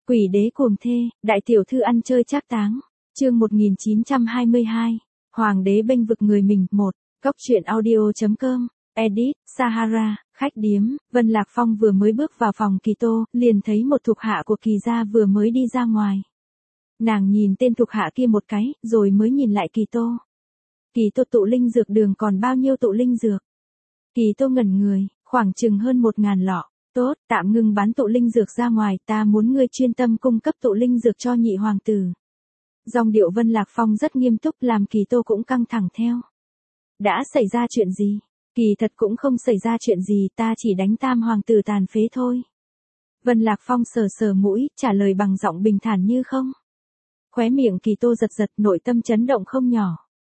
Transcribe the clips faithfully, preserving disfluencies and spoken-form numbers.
Quỷ đế cuồng thê, đại tiểu thư ăn chơi trác táng. Chương một nghìn chín trăm hai mươi hai. Hoàng đế bênh vực người mình. Một. Cốc truyện audio.com. Edit, Sahara, khách điếm. Vân Lạc Phong vừa mới bước vào phòng Kỳ Tô, liền thấy một thuộc hạ của Kỳ gia vừa mới đi ra ngoài. Nàng nhìn tên thuộc hạ kia một cái, rồi mới nhìn lại Kỳ Tô. Kỳ Tô, tụ linh dược đường còn bao nhiêu tụ linh dược? Kỳ Tô ngẩn người, khoảng chừng hơn một ngàn lọ. Tốt, tạm ngừng bán tụ linh dược ra ngoài, ta muốn ngươi chuyên tâm cung cấp tụ linh dược cho nhị hoàng tử. Dòng điệu Vân Lạc Phong rất nghiêm túc, làm Kỳ Tô cũng căng thẳng theo. Đã xảy ra chuyện gì? Kỳ thật cũng không xảy ra chuyện gì, ta chỉ đánh tam hoàng tử tàn phế thôi. Vân Lạc Phong sờ sờ mũi, trả lời bằng giọng bình thản như không. Khóe miệng Kỳ Tô giật giật, nội tâm chấn động không nhỏ.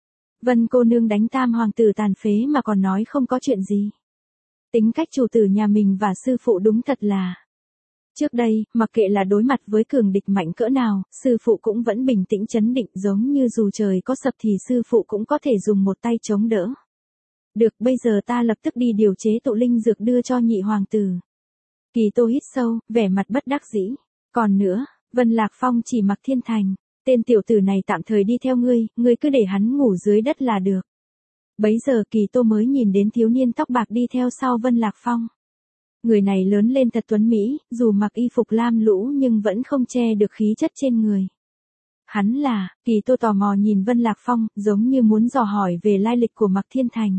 Vân cô nương đánh tam hoàng tử tàn phế mà còn nói không có chuyện gì. Tính cách chủ tử nhà mình và sư phụ đúng thật là. Trước đây, mặc kệ là đối mặt với cường địch mạnh cỡ nào, sư phụ cũng vẫn bình tĩnh chấn định, giống như dù trời có sập thì sư phụ cũng có thể dùng một tay chống đỡ. Được, bây giờ ta lập tức đi điều chế tụ linh dược đưa cho nhị hoàng tử. Kỳ Tô hít sâu, vẻ mặt bất đắc dĩ. Còn nữa, Vân Lạc Phong chỉ Mặc Thiên Thành. Tên tiểu tử này tạm thời đi theo ngươi, ngươi cứ để hắn ngủ dưới đất là được. Bấy giờ Kỳ Tô mới nhìn đến thiếu niên tóc bạc đi theo sau Vân Lạc Phong. Người này lớn lên thật tuấn mỹ, dù mặc y phục lam lũ nhưng vẫn không che được khí chất trên người. Hắn là, Kỳ Tô tò mò nhìn Vân Lạc Phong, giống như muốn dò hỏi về lai lịch của Mặc Thiên Thành.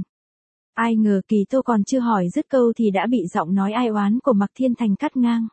Ai ngờ Kỳ Tô còn chưa hỏi dứt câu thì đã bị giọng nói ai oán của Mặc Thiên Thành cắt ngang.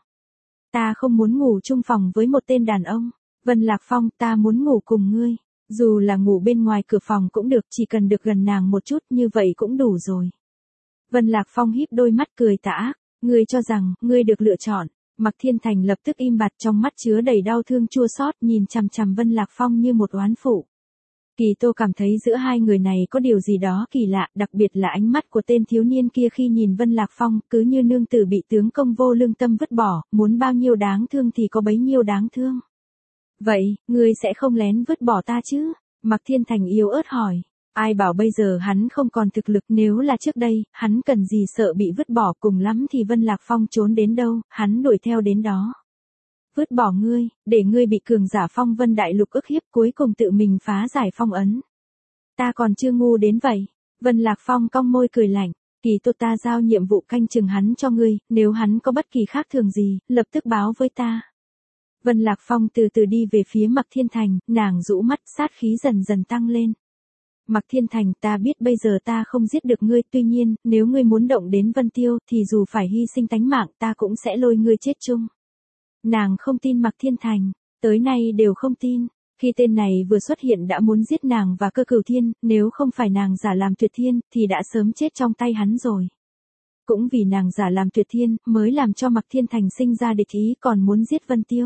Ta không muốn ngủ chung phòng với một tên đàn ông. Vân Lạc Phong, ta muốn ngủ cùng ngươi. Dù là ngủ bên ngoài cửa phòng cũng được, chỉ cần được gần nàng một chút như vậy cũng đủ rồi. Vân Lạc Phong híp đôi mắt cười tà ác. Ngươi cho rằng, ngươi được lựa chọn. Mặc Thiên Thành lập tức im bặt, trong mắt chứa đầy đau thương chua xót, nhìn chằm chằm Vân Lạc Phong như một oán phụ. Kỳ Tô cảm thấy giữa hai người này có điều gì đó kỳ lạ, đặc biệt là ánh mắt của tên thiếu niên kia khi nhìn Vân Lạc Phong, cứ như nương tử bị tướng công vô lương tâm vứt bỏ, muốn bao nhiêu đáng thương thì có bấy nhiêu đáng thương. Vậy, ngươi sẽ không lén vứt bỏ ta chứ? Mặc Thiên Thành yếu ớt hỏi. Ai bảo bây giờ hắn không còn thực lực, nếu là trước đây, hắn cần gì sợ bị vứt bỏ, cùng lắm thì Vân Lạc Phong trốn đến đâu, hắn đuổi theo đến đó. Vứt bỏ ngươi, để ngươi bị cường giả Phong Vân Đại Lục ức hiếp, cuối cùng tự mình phá giải phong ấn. Ta còn chưa ngu đến vậy. Vân Lạc Phong cong môi cười lạnh. Kỳ Tô, ta giao nhiệm vụ canh chừng hắn cho ngươi, nếu hắn có bất kỳ khác thường gì, lập tức báo với ta. Vân Lạc Phong từ từ đi về phía Mặc Thiên Thành, nàng rũ mắt, sát khí dần dần tăng lên. Mặc Thiên Thành, ta biết bây giờ ta không giết được ngươi, tuy nhiên, nếu ngươi muốn động đến Vân Tiêu, thì dù phải hy sinh tánh mạng, ta cũng sẽ lôi ngươi chết chung. Nàng không tin Mặc Thiên Thành, tới nay đều không tin. Khi tên này vừa xuất hiện đã muốn giết nàng và Cơ Cửu Thiên, nếu không phải nàng giả làm Tuyệt Thiên, thì đã sớm chết trong tay hắn rồi. Cũng vì nàng giả làm Tuyệt Thiên, mới làm cho Mặc Thiên Thành sinh ra địch ý, còn muốn giết Vân Tiêu.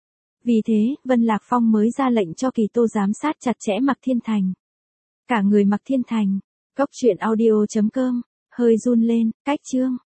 Vì thế, Vân Lạc Phong mới ra lệnh cho Kỳ Tô giám sát chặt chẽ Mặc Thiên Thành. Cả người Mặc Thiên Thành. Cốc truyện audio.com. Hơi run lên, cách chương.